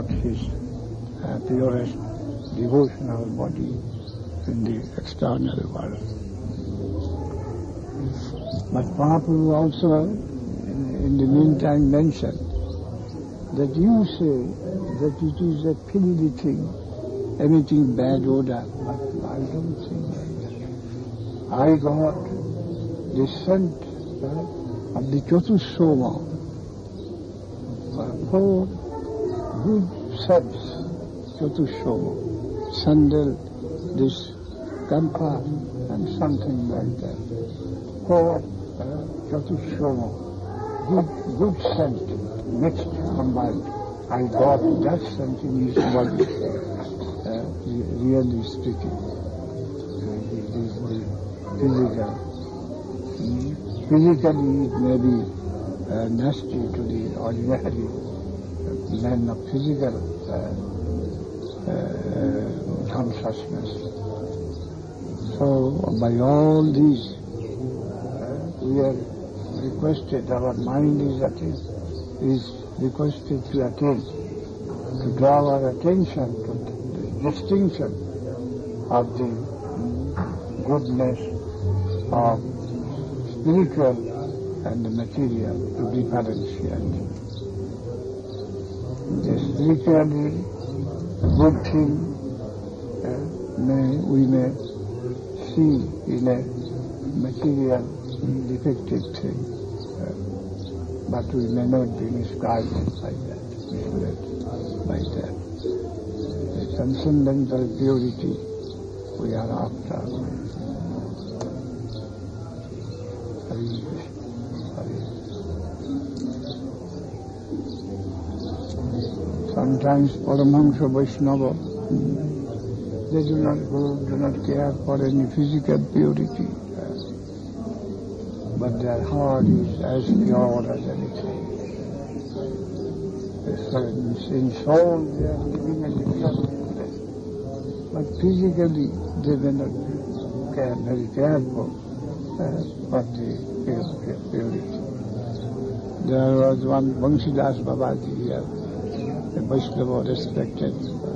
not his purest devotional body in the external world. But Mahaprabhu also in the meantime mentioned that you say that it is a filthy thing, emitting bad odor, but I don't think like that. I got the scent of the Chatusoma, 4 good scents, Chatusoma, sandal, this kampa, and something like that. 4 Chatusoma, good scent, mixed, combined. I got that scent in his body, really speaking. Physically it may be nasty to the ordinary man of physical consciousness. So by all these we are requested, our mind is requested to attain, to draw our attention to the distinction of the goodness of spiritual and the material, to differentiate. The spiritually good thing we may see in a material defective thing, but we may not be misguided by that, misled by that. The transcendental purity we are after. Sometimes Paramahamsa Vaishnava, they do not care for any physical purity, but their heart is as pure as anything. In soul they are living a different place, but physically they may not care very careful for the purity. There was one Vanshidas Babaji here, a Vaishnava respected,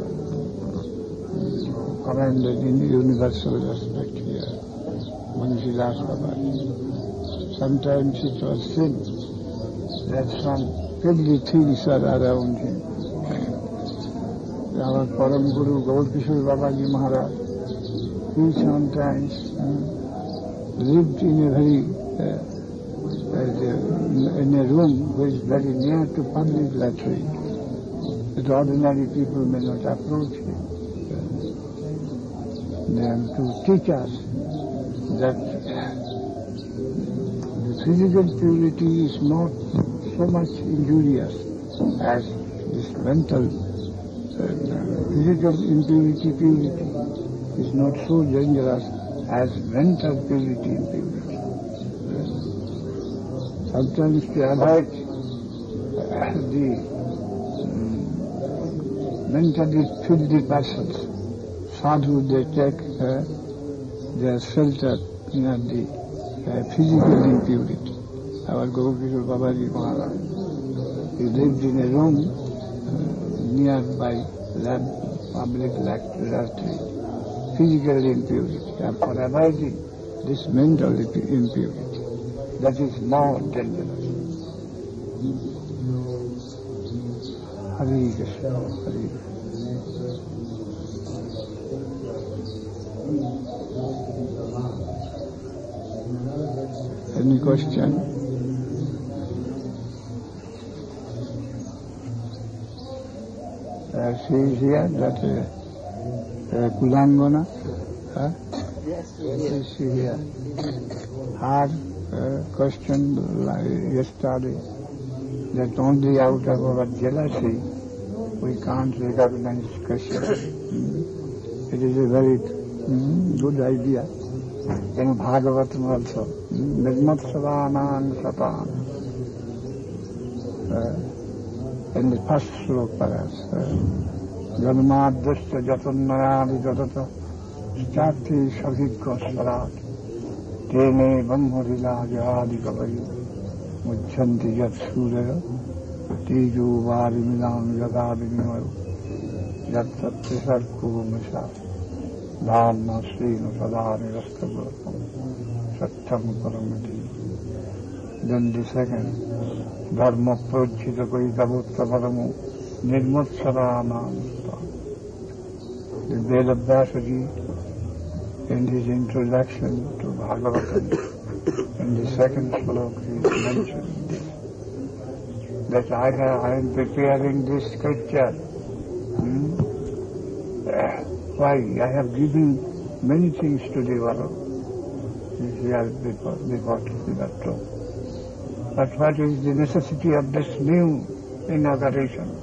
commanded in universal respect here, Vanshidas Babaji. Sometimes it was seen that some filthy things are around him. Our Param Guru Gaurkishore Babaji Maharaj, he sometimes lived in a room which is very near to public latrine. That ordinary people may not approach him. And to teach us that the physical purity is not so much injurious as this mental physical purity is not so dangerous as mental purity impurity. Sometimes to avoid the mentally filthy persons, sadhu, they take their shelter in the physical impurity. Our Gaurkishore Babaji Maharaj, he lived in a room nearby public latrine, physical impurity, and for avoiding this mental impurity, that is more dangerous. Hare Krishna, Hare Krishna. Any question? She is here, that Kulangana. Yes, Is she here? Her question yesterday, that only out of our jealousy we can't recognize Krishna. It is a very good idea. In Bhagavatam also, Nirmatsavanang Satan. In the first sloka, perhaps, Janmadhyasya Jatannayadi Jatata Stati Shavikka Sarat Tene Brahmarila Jadi Kavayu Mujjanti Yat Surya Tiju Varimidam Yadabhinimayo Yat Satyasar Kurumisa Dharma Srinu Sadhani Rastagurupam Satyam Paramati. Then the second, Dharma Projita Koitabutta Paramu Nirmutsaranam. The Veda Vyasaji, in his introduction to Bhagavatam, in the second sloka, he mentioned this, that I am preparing this scripture. Why? I have given many things to the world. Here before Siddhartha. But what is the necessity of this new inauguration?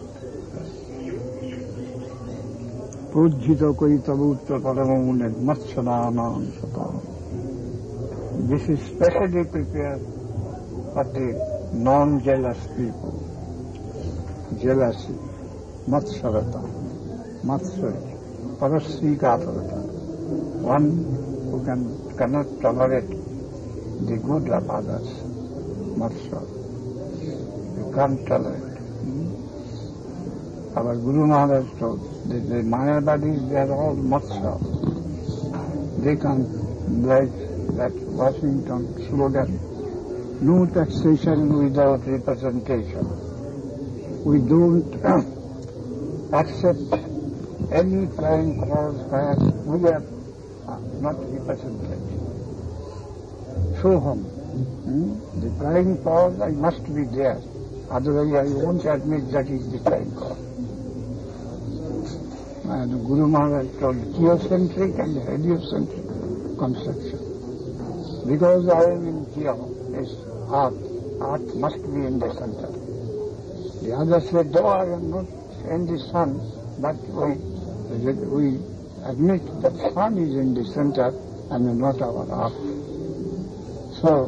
Pujjita Koitabutta Paramune Matsananam Satam. This is specially prepared for the non-jealous people. Jealousy, Matsarata, Matsarata, Parasikatarata. One who cannot tolerate the good of others. Matsarata. You can't tolerate. Our Guru Maharaj told, the Mayavadis, they are all Matsya. They can't, like that Washington slogan, no taxation without representation. We don't accept any flying cause where we are not represented. Soham. The flying cause, I must be there. Otherwise I won't admit that is the flying cause. And Guru Maharaj told geocentric and heliocentric conception. Because I am in geo, is earth must be in the center. The others said, though I am not in the sun, but we admit that sun is in the center and not our earth. So,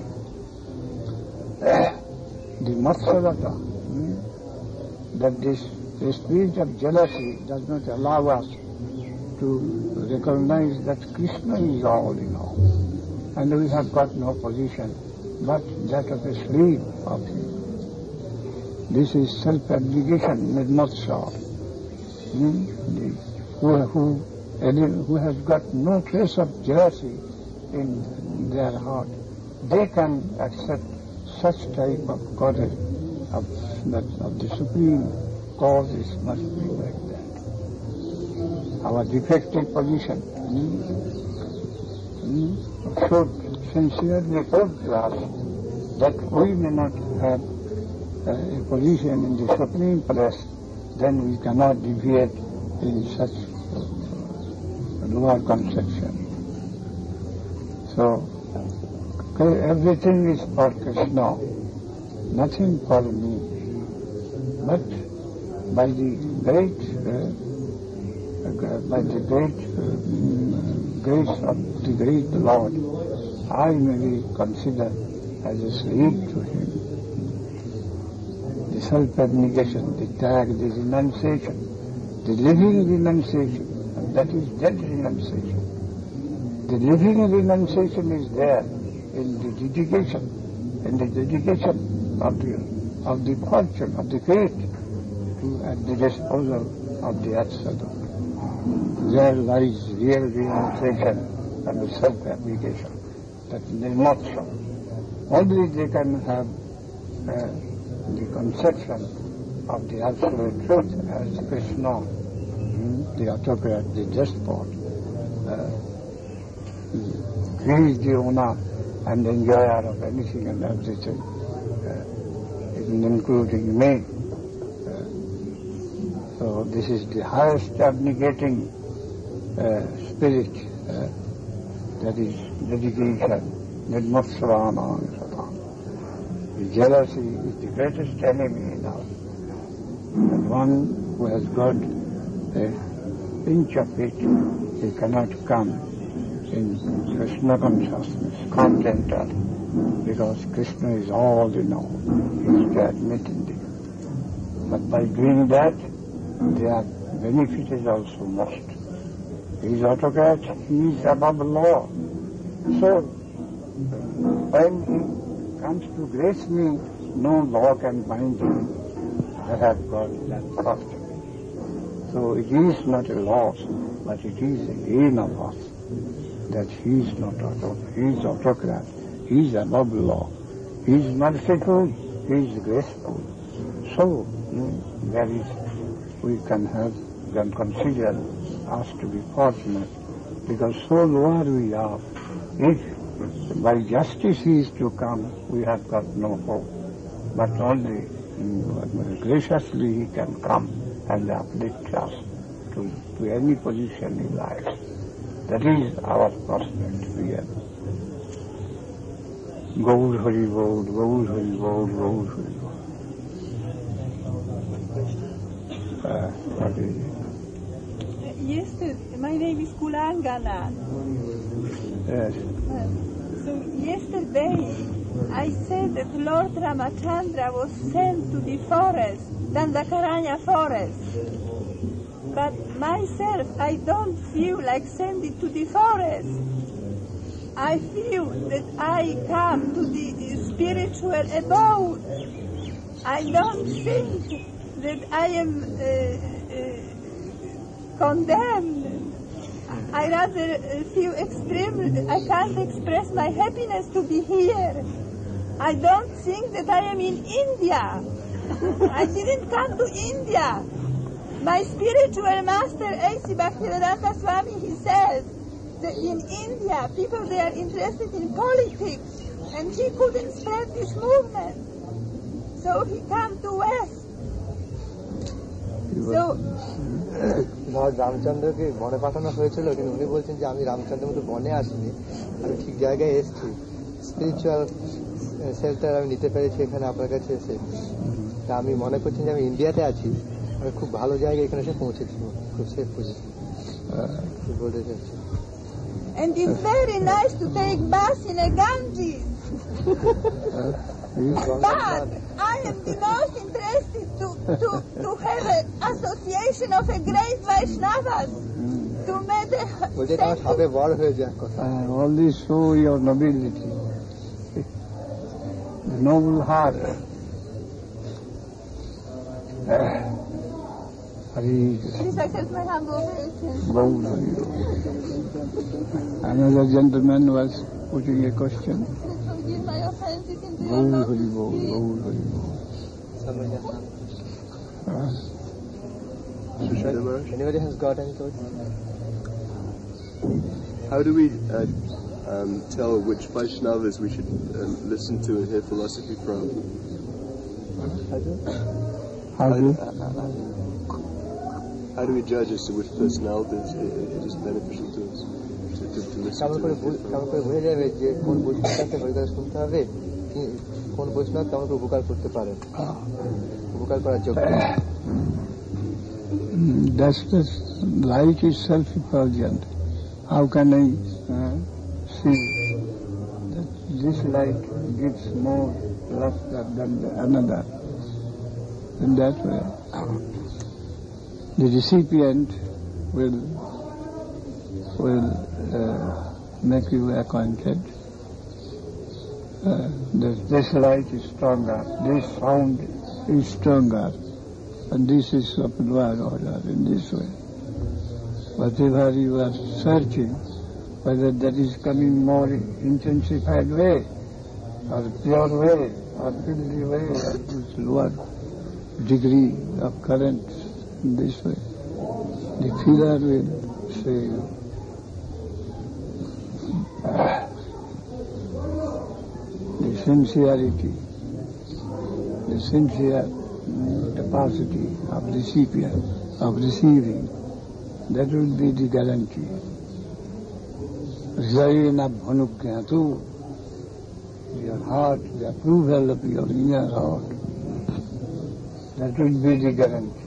the Matsarata, that the spirit of jealousy does not allow us to recognize that Krishna is all in all. And we have got no position but that of a slave of him. This is self-abnegation, nirmotsar. Who has got no trace of jealousy in their heart, they can accept such type of goddess, of the supreme causes must be like that. Our defective position should sincerely prove to us that we may not have a position in the supreme place, then we cannot deviate in such lower conception. So, everything is for Krishna, nothing for me. But by the great grace of the great Lord, I may be considered as a slave to Him. The self-abnegation, the tag, the renunciation, the living renunciation, and that is dead renunciation. The living renunciation is there in the dedication of the fortune, of the fate, at the disposal of the Absolute. There lies real renunciation and the self-abnegation. That is not so. Only they can have the conception of the Absolute Truth as Krishna, the autocrat, the despot. He is the owner and enjoyer of anything and everything, including me. So this is the highest abnegating spirit, that is dedication, nirmotsarana. The jealousy is the greatest enemy in us. And one who has got an inch of it, he cannot come in Krishna consciousness, contented, because Krishna is all in all. He is to admit in it. But by doing that, their benefit is also lost. He is autocrat, he is above law. So, when he comes to grace me, no law can bind him. have got that prospect. So it is not a loss, but it is a gain of us that he is not autocrat. He is autocrat. He is above law. He is merciful. He is graceful. So there is, we can consider us to be fortunate, because so lower we are. If by justice he is to come, we have got no hope. But only graciously he can come and uplift us to any position in life. That is our prospect here. Gaur Hari Bol, Gaur Hari Bol, Gaur Hari Bol. What is it? Yesterday, my name is Kulangana. Yes. So yesterday I said that Lord Ramachandra was sent to the forest, Dandakaranya forest. But myself, I don't feel like sending to the forest. I feel that I come to the spiritual abode. I don't think that I am condemned. I rather feel extremely, I can't express my happiness to be here. I don't think that I am in India. I didn't come to India. My spiritual master, A.C. Bhaktivedanta Swami, he says that in India, people, they are interested in politics, and he couldn't spread this movement. So he came to West. So, রামচন্দ্রকে বনে পাঠানো হয়েছিল, কিন্তু উনি বলছেন যে আমি রামচন্দ্রের মতো বনে আসিনি, আমি ঠিক জায়গায় এসেছি, স্পিরিচুয়াল শেল্টার আমি নিতে পেরেছি এখানে আপনার কাছে এসে। তা আমি মনে করছি যে আমি ইন্ডিয়াতে আছি, আমি খুব ভালো জায়গায় এখানে এসে পৌঁছেছি, খুব সেফ পজিশন বলতে চাচ্ছি। And it's very nice to take bath in a Ganges. But I am the most interested to have an association of a great Vaishnavas to meditate. All this show your nobility, the noble heart. Please accept my humble obeisance. Another gentleman was putting a question. Forgive my offenses in the Gaur Hari Bol, Gaur Hari Bol. Anybody has got any thoughts? How do we tell which Vaishnavas we should listen to and hear philosophy from? How do we judge as to which personalities it is beneficial to us to listen to? কেমন করে বোঝা যাবে যে কোন বৈষ্ণবকে হরিদাস শুনতে হবে, কোন বৈষ্ণব কেমন করে উপকার করতে পারে, উপকার করার যোগ্য? That's the light is self-effulgent. How can I see that this light gives more luster than the another? In that way, the recipient will make you acquainted. This light is stronger, this sound is stronger, and this is of lower order in this way. Whatever you are searching, whether that is coming more intensified way, or pure way, or filthy way, or this lower degree of current in this way, the feeler will say you. The sincerity, the sincere capacity of recipient, of receiving, that will be the guarantee. Hridayena bhanukyatu, your heart, the approval of your inner heart, that will be the guarantee.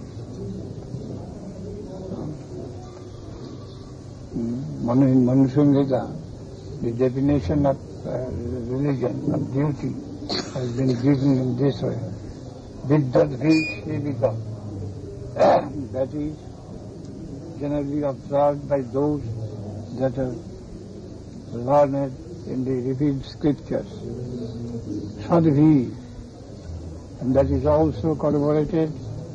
Manusangita, the definition of religion, of duty, has been given in this way. Vidyadhi Sevika. That is generally observed by those that are learned in the revealed scriptures. Sadhi. And that is also corroborated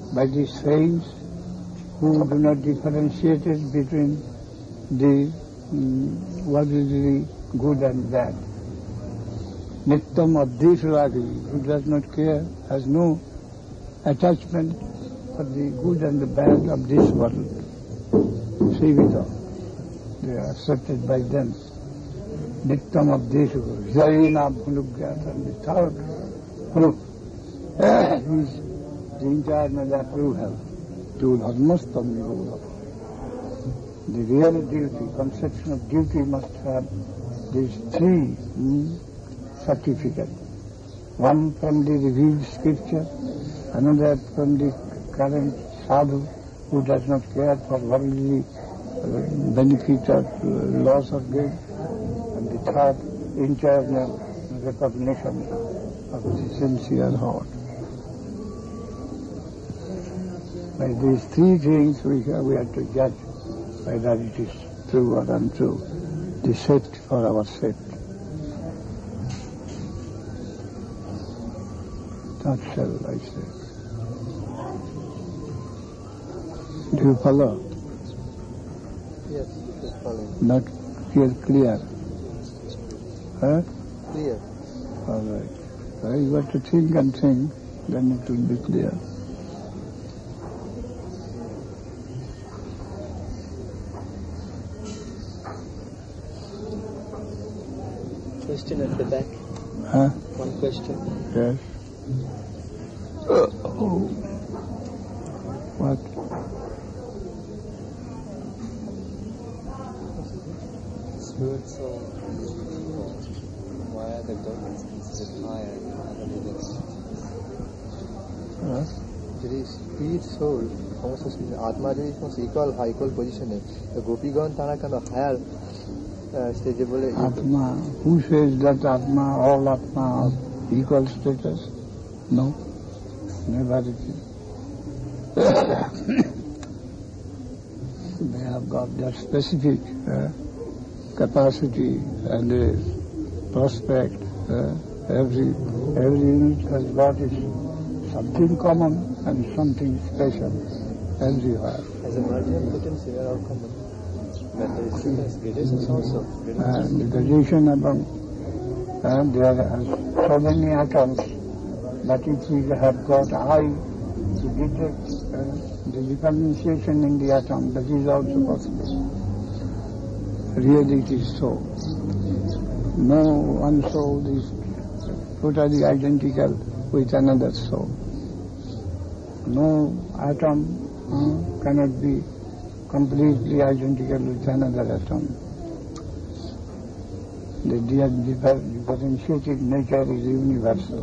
by the saints who do not differentiate between the what is the good and bad. Nityam Adesharagi, who does not care, has no attachment for the good and the bad of this world. Sivita, they are accepted by them. Nityam Adesharagi, Jaina Bhulugyata, and the third group is the internal approval to Dharmastam Nirodha. The real duty, conception of duty must have these three certificates. One from the revealed scripture, another from the current sadhu who does not care for worldly benefit or loss of gain, and the third, internal recognition of the sincere heart. By these three things we have to judge whether it is true or untrue, the safety for our safety. That shall I say. Do you follow? Yes, it is following. Not clear? Huh? Clear. All right. Well, you have to think and think, then it will be clear. Question at the back. Huh? One question. Yes. What? Spirit soul. Why are the gods considered higher than other living? যদি spirit soul সমস্ত আত্মা যদি সমস্ত equal পজিশনে, তো গোপীগণ তারা কেন higher স্টেজে বলে? Atma, who says that Atma, all Atma are equal status? No, never it is. They have got their specific capacity and prospect. Every unit has got its something common and something special everywhere. As a marginal potency, we are all common. But there is difference, gradations also. The gradation among there are so many atoms, but if we have got eye to detect the differentiation in the atom, that is also possible. Really it is so. No one soul is totally identical with another soul. No atom cannot be completely identical with another atom. The differentiated nature is universal.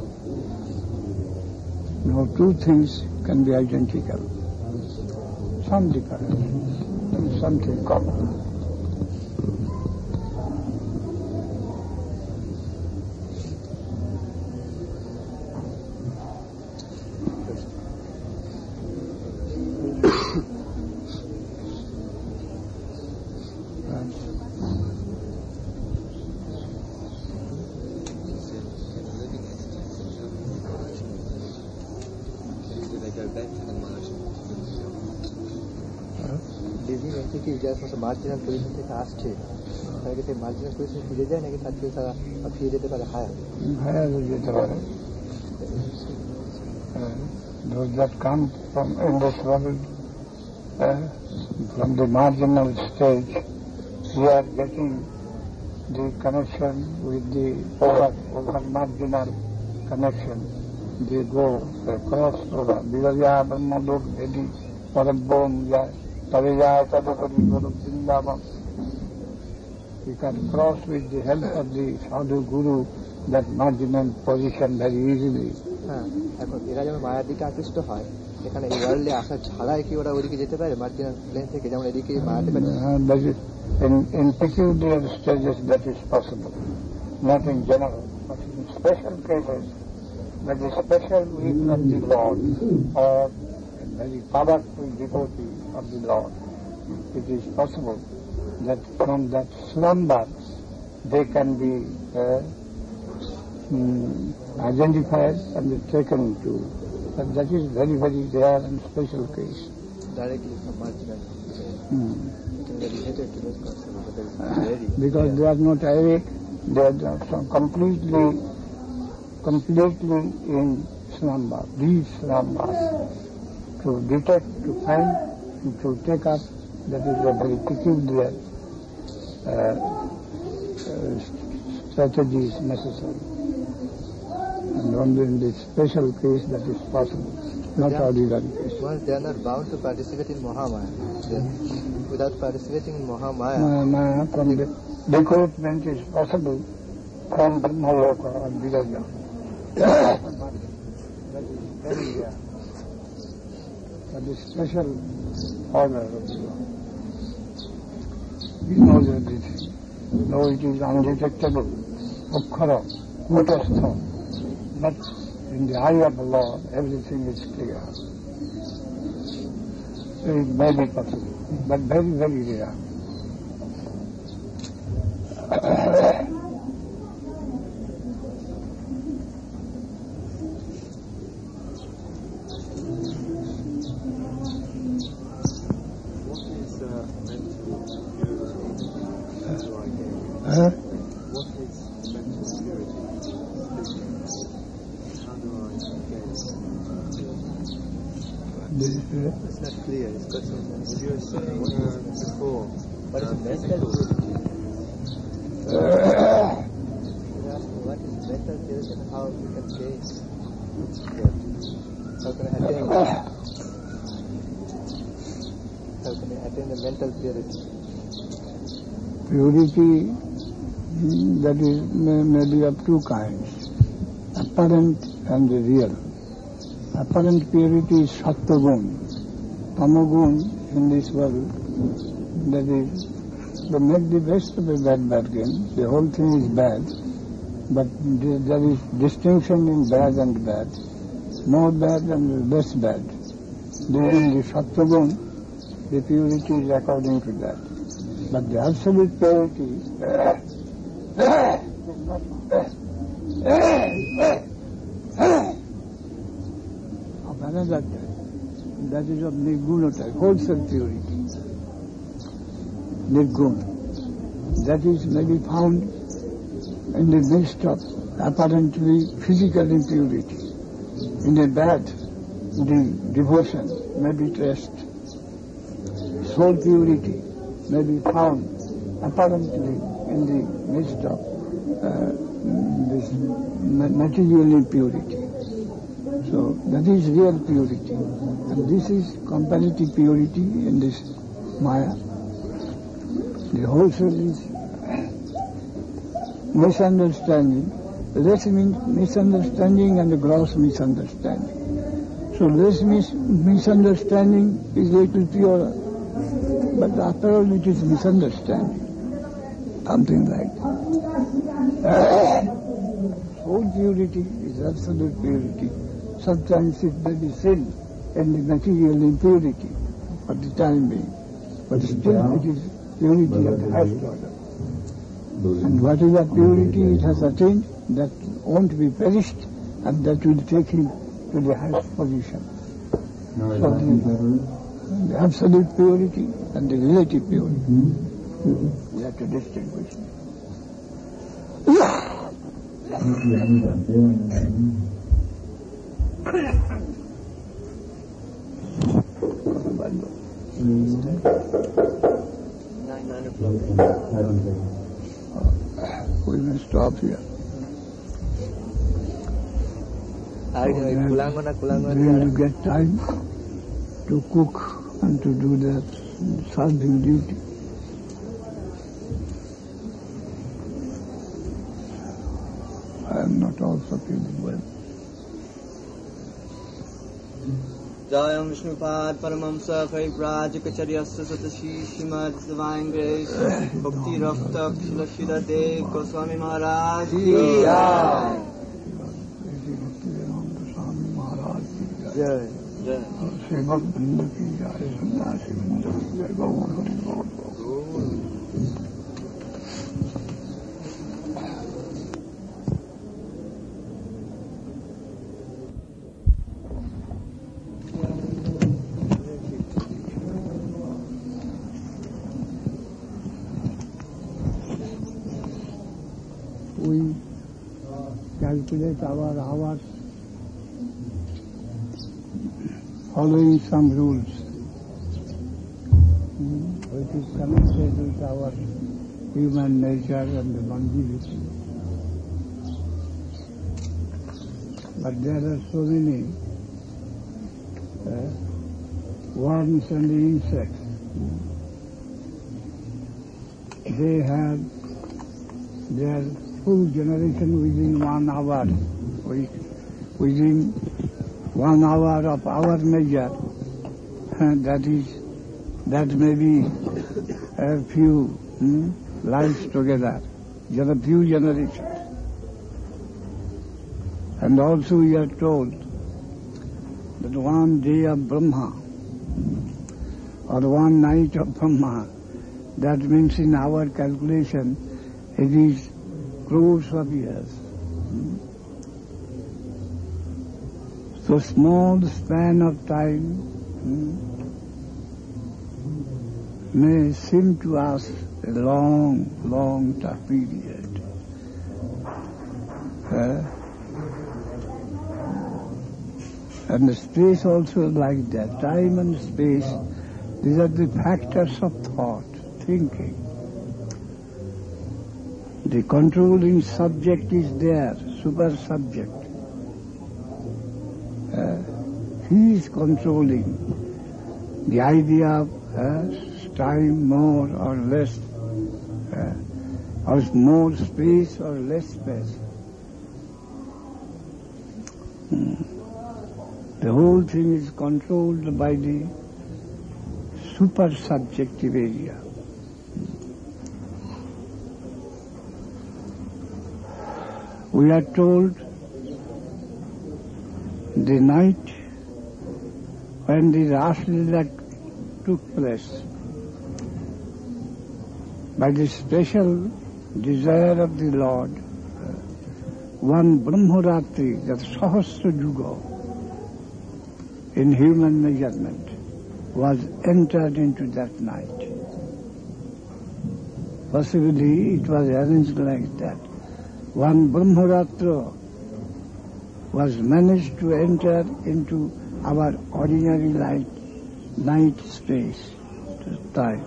No two things can be identical. Some difference and something common. Marginal position থেকে আসছে, তারা কি সেই marginal position ফিরে যায় নাকি তার থেকে তারা ফিরে যেতে পারে হায়ার? Higher যেতে পারে. Those that come from in this world from the marginal stage, we are getting the connection with the over marginal connection. They go across over. Vivaya Brahmadok Vedi Parabhom Jai Tavijaya Tadakari Guru Vrindavan. We can cross with the help of the Sadhu Guru that marginal position very easily. এখন এরা যেমন মায়ার দিকে আকৃষ্ট হয়, এখানে এই ওয়ার্ল্ডে আসা ছাড়াই কি ওরা ওইদিকে যেতে পারে মার্জিনাল প্লেন থেকে, যেমন এদিকে মায়াতে পারে? In peculiar stages that is possible, not in general, but in special cases, that the special will of the Lord or a very powerful devotee of the Lord, it is possible that from that slumber they can be identified and taken to But that is very, very rare and special case. Directly from marginal. It is related to those concepts, but that is very Because they are not awake, they are completely in slumber, deep slumber. To detect, to find, and to take up, that is a very peculiar strategy is necessary. And only in this special case that is possible, not ordinary case. Once they are not bound to participate in Mahamaya, without participating in Mahamaya, Maya from the recruitment is possible from Brahmaloka or Viraja. That is very rare. That is special order of the Lord. He knows everything. Though it is undetectable, Ukkara, Kutastha, but in the eye of the Lord, everything is clear. So it may be possible, but very, very rare. it's not clear. It's got some sense. You were saying before, what is mental purity? What is mental purity and how we can change? How can I attain? How can I attain the mental purity? Purity, that is, may be of two kinds, apparent and real. Apparent purity is Sattva-gun. Tamo-gun in this world, that is, they make the best of a bad bargain. The whole thing is bad, but there is distinction in bad and bad, more bad and less bad. During the Sattva-gun, the purity is according to that. But the absolute purity of another type, that is of Nirguna type, wholesome purity. Nirguna. That is may be found in the midst of apparently physical impurity. In a bath, the devotion may be traced. Soul purity may be found apparently in the midst of this material impurity. So that is real purity. And this is comparative purity in this Maya. The whole soul is misunderstanding. Less misunderstanding and gross misunderstanding. So less misunderstanding is little purer. But after all, it is misunderstanding. Something like that. Soul purity is absolute purity. Sometimes it may be sin and the material impurity for the time being. But still it is purity of the highest order. And whatever purity it has attained, that won't be perished, and that will take him to the highest position. So the absolute purity and the relative purity. We have to distinguish. We may stop here. You get time to cook and to do that serving duty. I am not also feeling well. Jayam Vishnupad Paramamsa Parivrajakacharyasya Satashi Srimad Divine Grace Bhakti Rafta Shilashida Dev Goswami Maharaj Ki Jai. Jai. Jai. Srimad Vrinda Ki Jai, Sannyasi Vrinda Ki Jai, Gaur Hari Gaur. calculate our hours following some rules, which is connected with our human nature and the longevity. But there are so many worms and insects. They have their full generation within 1 hour. Within 1 hour of our measure, that may be a few lives together, just a few generations. And also we are told that 1 day of Brahma, or 1 night of Brahma, that means in our calculation it is crores of years. So small span of time may seem to us a long, long period. And the space also like that. Time and space, these are the factors of thought, thinking. The controlling subject is there, super subject. He is controlling the idea of time more or less, or more space or less space. The whole thing is controlled by the super subjective area. We are told the night when the Ras Leela took place, by the special desire of the Lord, one Brahmaratri, that Sahasra Yuga, in human measurement, was entered into that night. Possibly it was arranged like that. One Brahmaratra was managed to enter into our ordinary night space, time,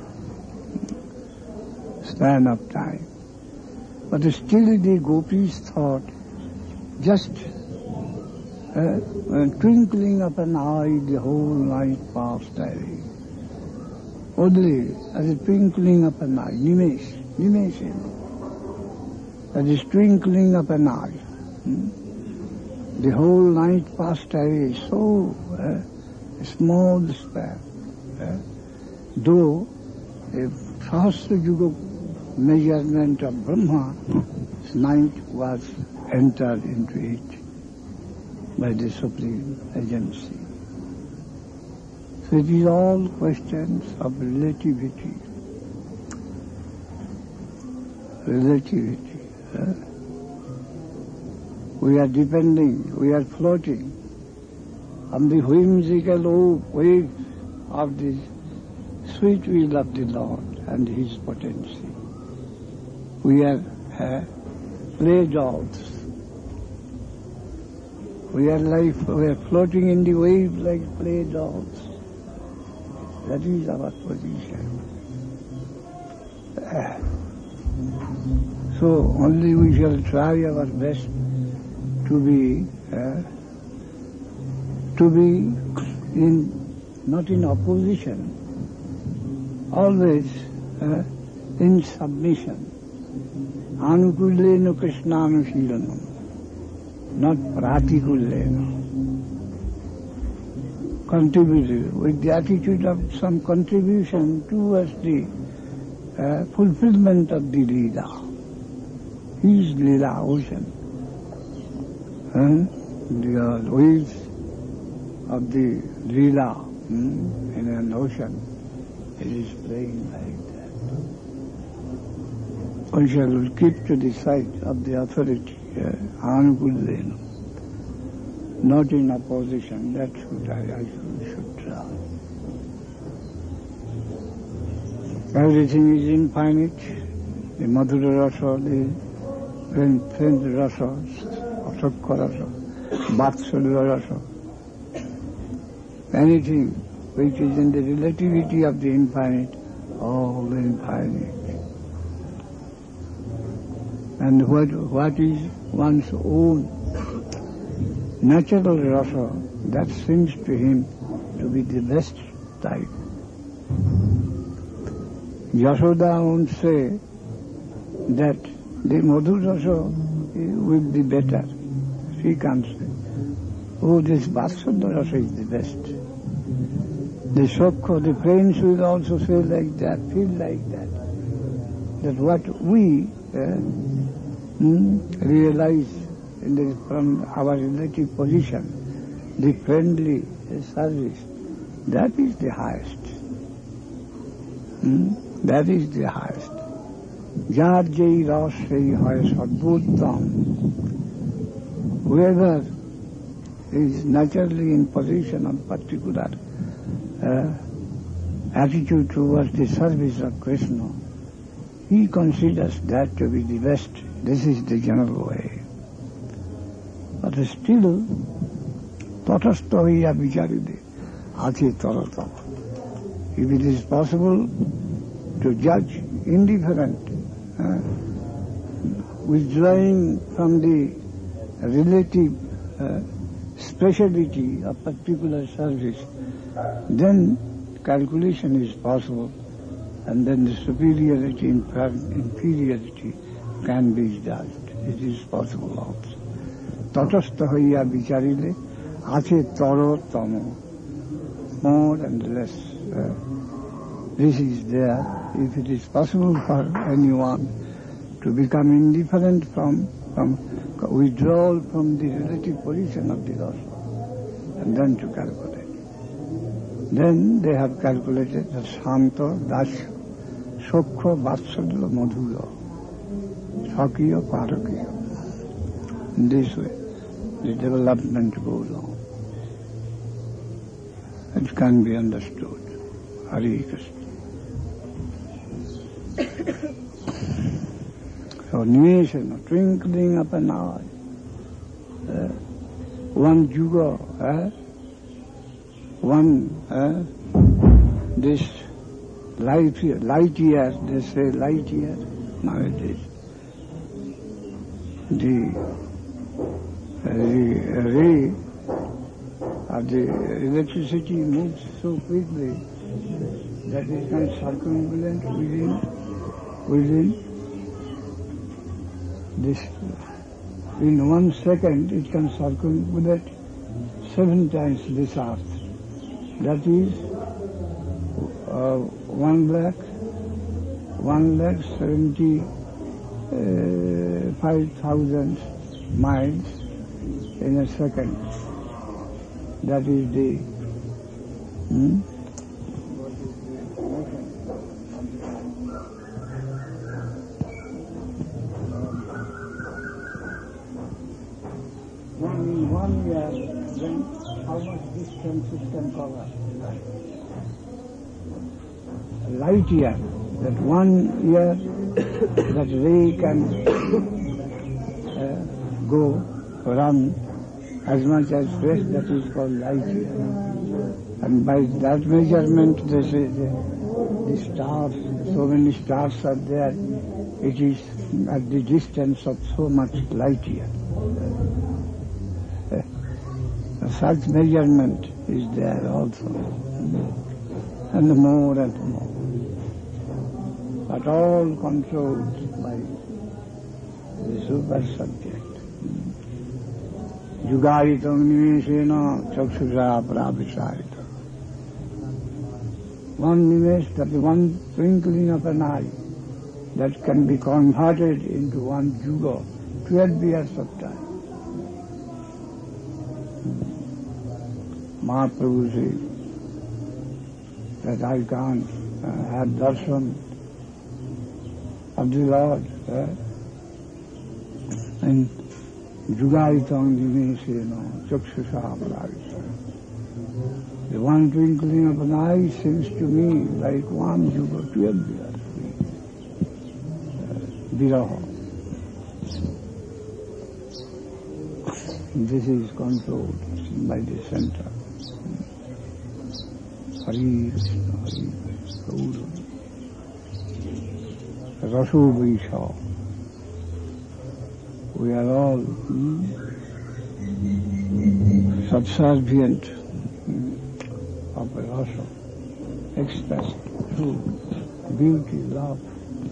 span of time. But still the gopis thought just a twinkling of an eye, the whole night passed away. Only as a twinkling of an eye, nimeshim. That is twinkling of an eye. The whole night passed away, so a small span. Though a Sahasra Yuga measurement of Brahma's night was entered into it by the Supreme Agency. So it is all questions of relativity. Relativity. We are depending, we are floating on the whimsical wave of the sweet will of the Lord and His potency. We are play dolls. We are floating in the wave like play dolls. That is our position. So only we shall try our best to be not in opposition, always in submission. Anukullena Krishnanushilanam, not pratikullena. Contributive, with the attitude of some contribution towards the fulfillment of the Leela. His Leela ocean. The waves of the Leela in an ocean, it is playing like that. We shall keep to the side of the authority, Anukullena, not in opposition. That I should try. Everything is infinite. The Madhura Rasa, the faint Rasa of Sukha Rasa, Vatsalya Rasa, anything which is in the relativity of the infinite, all the infinite. And what is one's own natural rasa, that seems to him to be the best type. Yashoda won't say that the Madhu rasa will be better. She can't say, oh, this Vatsalya rasa is the best. The Sukha, the friends will also say like that, feel like that. That what we realize from our relative position, the friendly service, that is the highest. That is the highest. Jar jai ras sei hoy sadbhuttam. Whoever is naturally in position of particular attitude towards the service of Krishna, he considers that to be the best. This is the general way. But still, tatastha hoiya vicharide ache taratam. If it is possible to judge indifferent, withdrawing from the relative speciality of particular service, then calculation is possible, and then the superiority and inferiority can be judged. It is possible also. Tatastha hoiya vicharile ache taro tamo. More and less. This is there. If it is possible for anyone to become indifferent from withdrawal from the relative position of the rasa, and then to calculate. Then they have calculated that Shanta, Dasya, Sukha, Vatsalya, Madhurya, Sakya, Parakya. In this way, the development goes on. It can be understood. Hare Krishna. So, nimeshana, twinkling of an eye, one juga, this light year, they say light year nowadays. The ray of the electricity moves so quickly that it can circumambulate within this. In 1 second it can circumambulate 7 times this earth. That is 1,75,000 miles in a second. That is the in 1 year, then how much distance it can cover? Light year, that 1 year that ray can run as much as space, that is called light year. And by that measurement, they say the stars, so many stars are there, it is at the distance of so much light year. Such measurement is there also, and more and more. But all controlled by the super subject. Yugaritam nimeshena chakshusha pravisarita. One nimesh, that is one twinkling of an eye, that can be converted into one juga, 12 years of time. Mahaprabhu says that I can't have darshan of the Lord and Jugaitam Dimesena Chakshusha Pravisarita. The one twinkling of an eye seems to me like one juga, 12 years. Viraha. this is controlled by the center. Hari Krishna, Hari Krishna, Rasu Vaisha. We are all subservient of the rasa, expressed through beauty, love.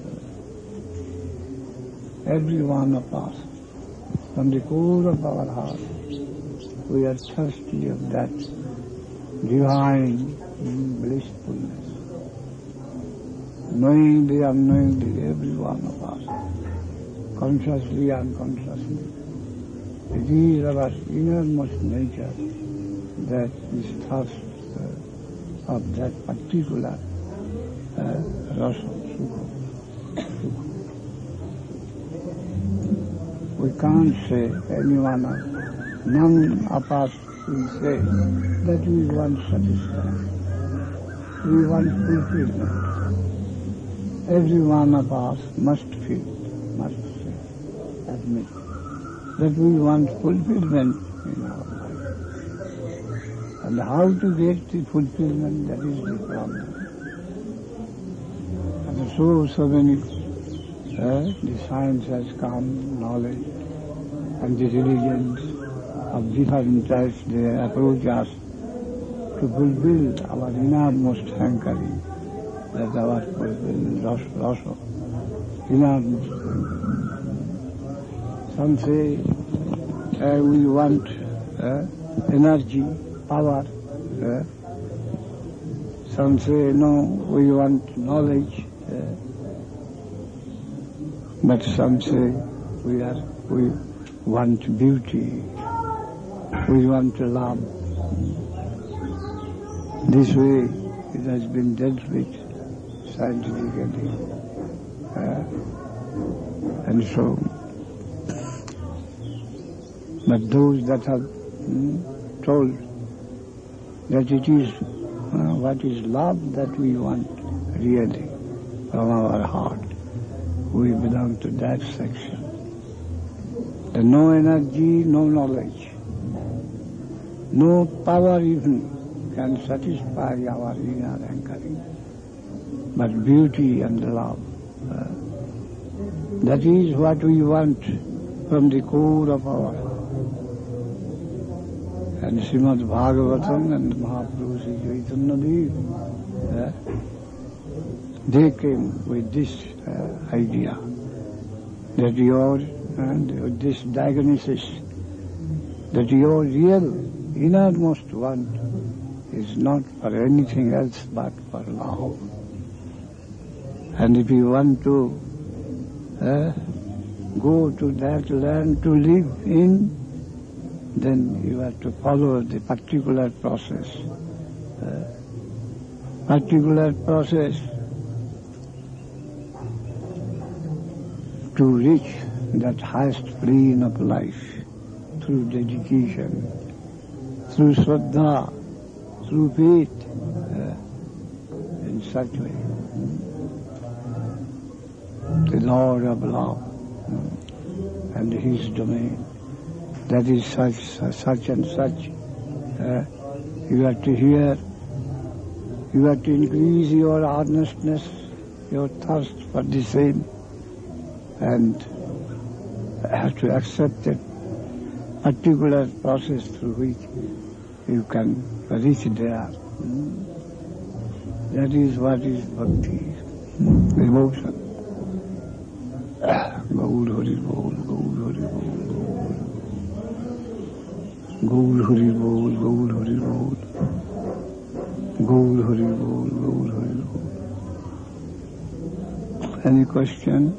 Every one of us, from the core of our heart, we are thirsty of that divine blissfulness. Knowingly, unknowingly, every one of us, consciously, unconsciously, it is our innermost nature that is thirst of that particular rasa, sukha. We can't say, anyone else, none of us will say that we want satisfaction. We want fulfillment. Every one of us must feel, must say, admit that we want fulfillment in our life. And how to get the fulfillment, that is the problem. And so many, the science has come, knowledge, and the religions of different types, they approach us to fulfill our innermost hankering, that our rasa, innermost hankering. Some say we want energy, power. Some say no, we want knowledge. But some say we want beauty, we want love. This way it has been dealt with scientifically. And so, but those that have told that it is what is love that we want really from our heart, we belong to that section. There no energy, no knowledge, no power even can satisfy our inner hankering, but beauty and love. That is what we want from the core of our heart. And Srimad Bhagavatam and Mahaprabhu Sri Chaitanya Dev, they came with this idea that this diagnosis, that your real innermost want is not for anything else but for love. And if you want to go to that land to live in, then you have to follow the particular process. To reach that highest plane of life through dedication, through Shraddha, through faith, in such way. The Lord of love and His domain, that is such and such. You have to hear, you have to increase your earnestness, your thirst for the same, and have to accept that particular process through which you can reach there. That is what is bhakti, devotion. Gaur Hari Bol, Gaur Hari Bol, Gaur Hari Bol, Gaur Hari Bol, Gaur Hari Bol, Gaur Hari Bol. Any question?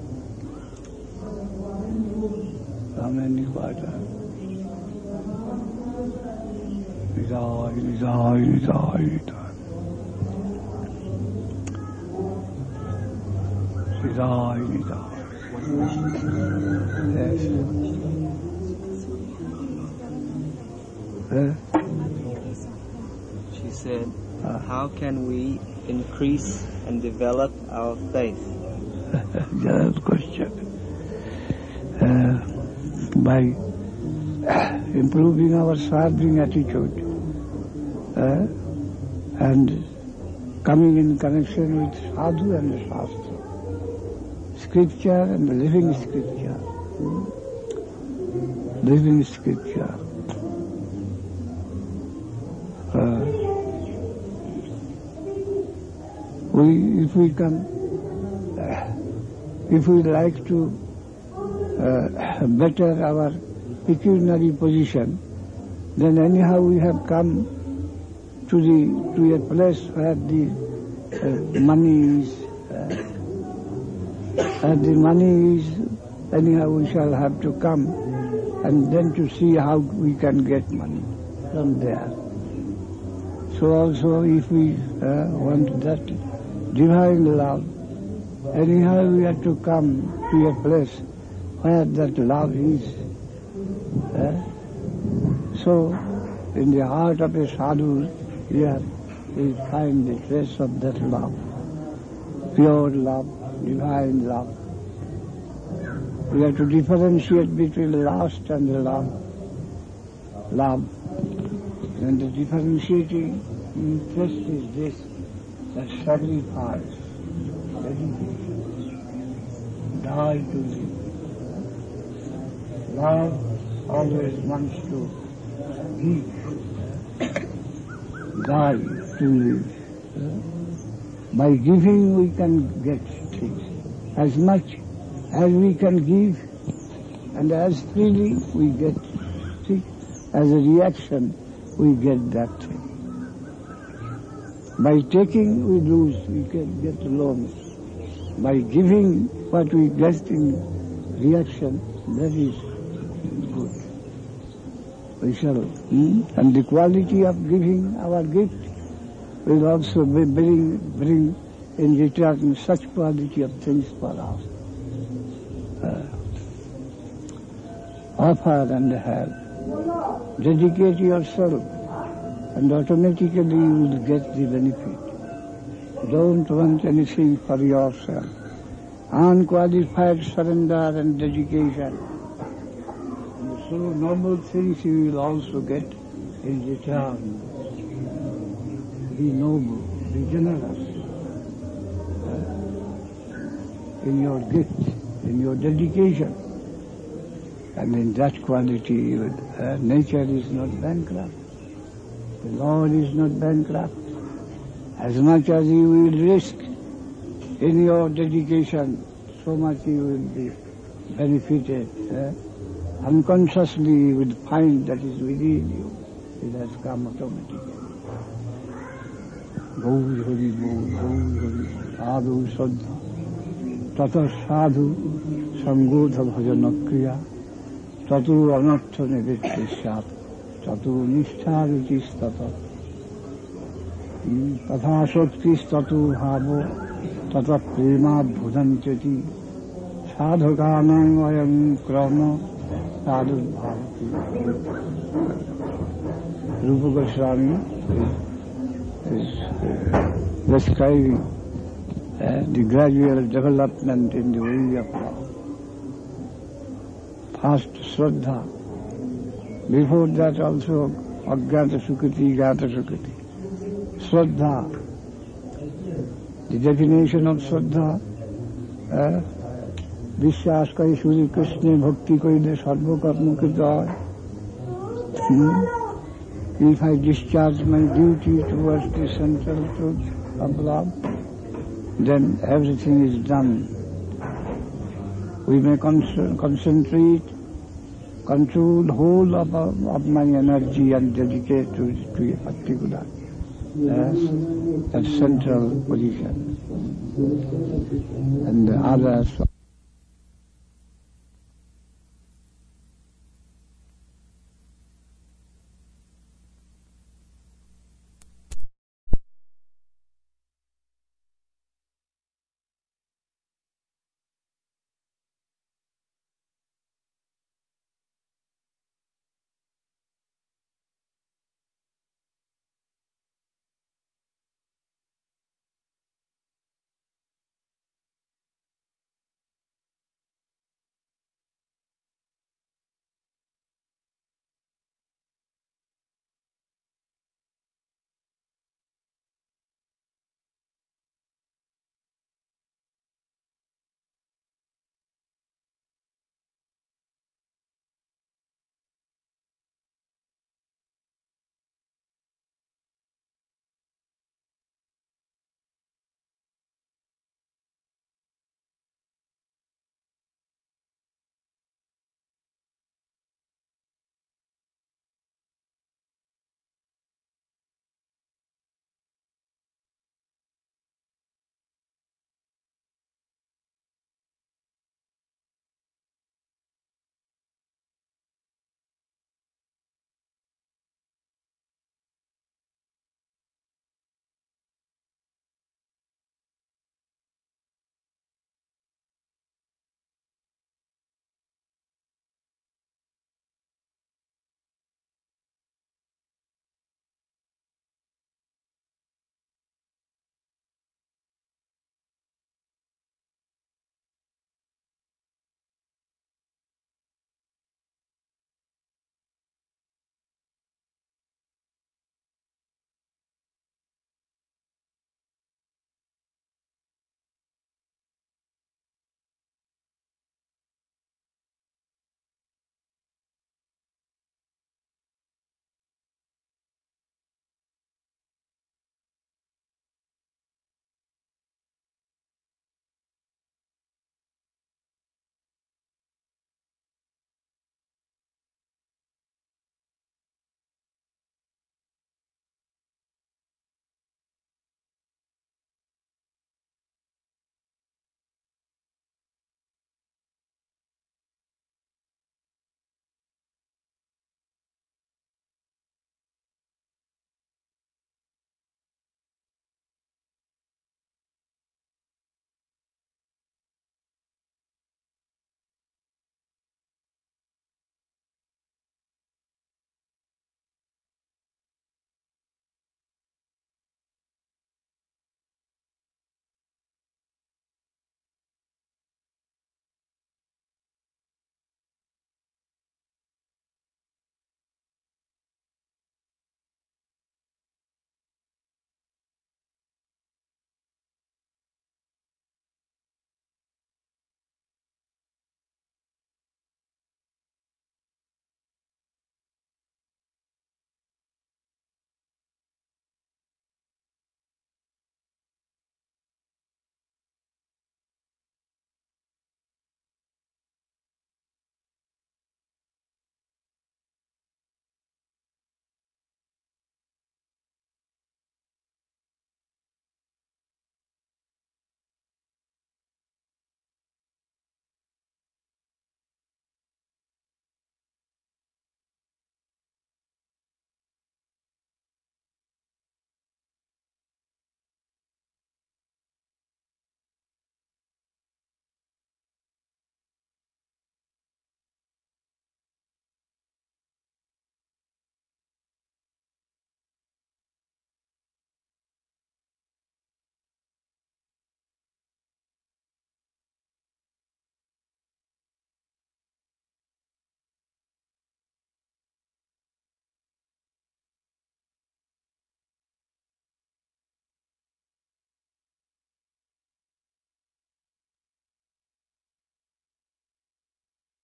How many quarters? Nidai, Nidai, Nidai, Nidai. Nidai, Nidai. Yes. She said, how can we increase and develop our faith? Good question. By improving our serving attitude, and coming in connection with sadhu and shastra, scripture and living scripture. Living scripture. If we like to better our pecuniary position, then anyhow we have come to a place where the money is, anyhow we shall have to come and then to see how we can get money from there. So also if we want that divine love, anyhow we have to come to a place where that love is. So in the heart of a sadhu, here we find the trace of that love, pure love, divine love. We have to differentiate between lust and love. And the differentiating interest is this, that sacrifice, dedication, die to live. Love always wants to give, die to live. By giving we can get things. As much as we can give and as freely we get things, as a reaction we get that thing. By taking we lose, we can get loans. By giving what we get in reaction, that is good. We shall, and the quality of giving our gift will also bring in return such quality of things for us. Offer and help. Dedicate yourself and automatically you will get the benefit. Don't want anything for yourself. Unqualified surrender and dedication. And so noble things you will also get in return. Be noble, be generous in your gift, in your dedication. And in that quality, nature is not bankrupt. The Lord is not bankrupt. As much as you will risk in your dedication, so much you will be benefited. Unconsciously you will find that is within you. It has come automatically. Gaur Hari Bol, Sadhu Saddha, Tata Sadhu, Sangodha Bhajanakriya, Tatu Anartha Nivittishat, Tatu Nishtharitis Tata, Tata Shaktis Tatu Havo, Tata Prema Bhudanchati, Sadhakanam Vayam Krama, Sadhu Bhavati. Rupa Goswami is describing the gradual development in the way of love. First Shraddha, before that also Ajnata Sukriti, Jnata Sukriti. Shraddha, the definition of Shraddha, Vishwas kai Shri Krishna bhakti koile sarva karma krita. If I discharge my duty towards the central truth of love, then everything is done. We may concentrate, control the whole of my energy and dedicate to a particular that central position. And the others